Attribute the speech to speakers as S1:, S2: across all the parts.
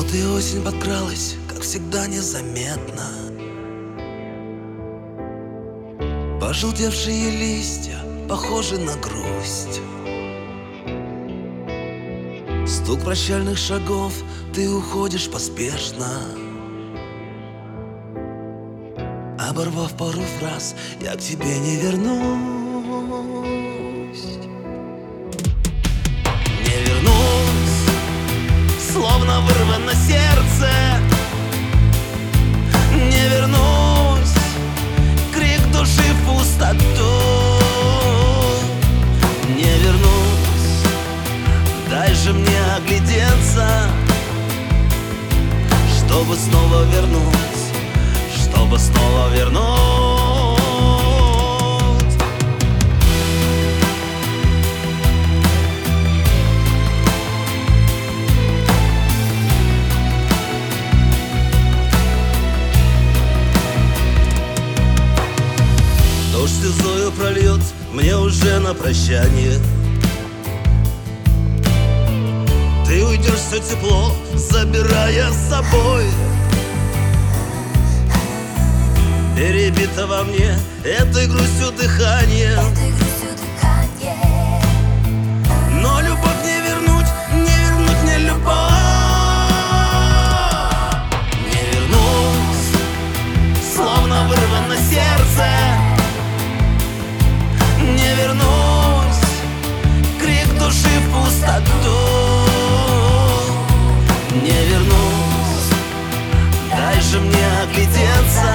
S1: Вот и осень подкралась, как всегда, незаметно. Пожелтевшие листья похожи на грусть. Стук прощальных шагов, ты уходишь поспешно. Оборвав пару фраз, я к тебе не вернусь. Не вернусь, словно вырвано сердце. Не вернусь, крик души в пустоту. Не вернусь, дай же мне оглядеться, чтобы снова вернуть, чтобы снова вернуть. Дождь слезою прольет мне уже на прощание. Ты уйдешь, все тепло забирая с собой. Перебито во мне этой грустью дыхание. Но любовь не вернуть мне любовь. Не вернусь, словно вырвано сердце. Не вернусь, крик души в пустоту. Не вернусь, дай же мне оглядеться,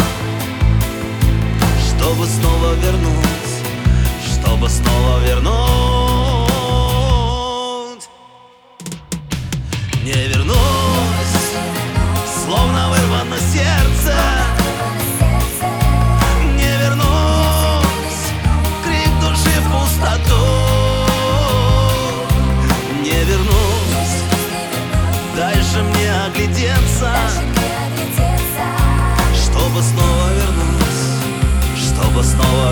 S1: чтобы снова вернуть, чтобы снова вернуть. Не вернусь, словно вырвано сердце. Не вернусь, крик души в пустоту. Не вернусь, дай же мне оглядеться, чтобы снова вернуть, чтобы снова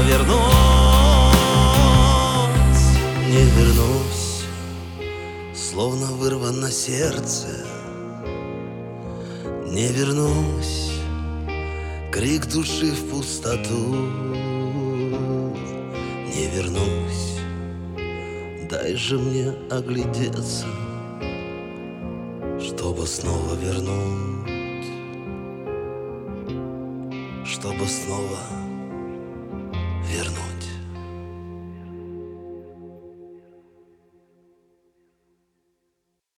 S1: вернуть. Не вернусь, словно вырвано сердце. Не вернусь, крик души в пустоту. Не вернусь, дай же мне оглядеться, чтобы снова вернуть, чтобы снова вернуть.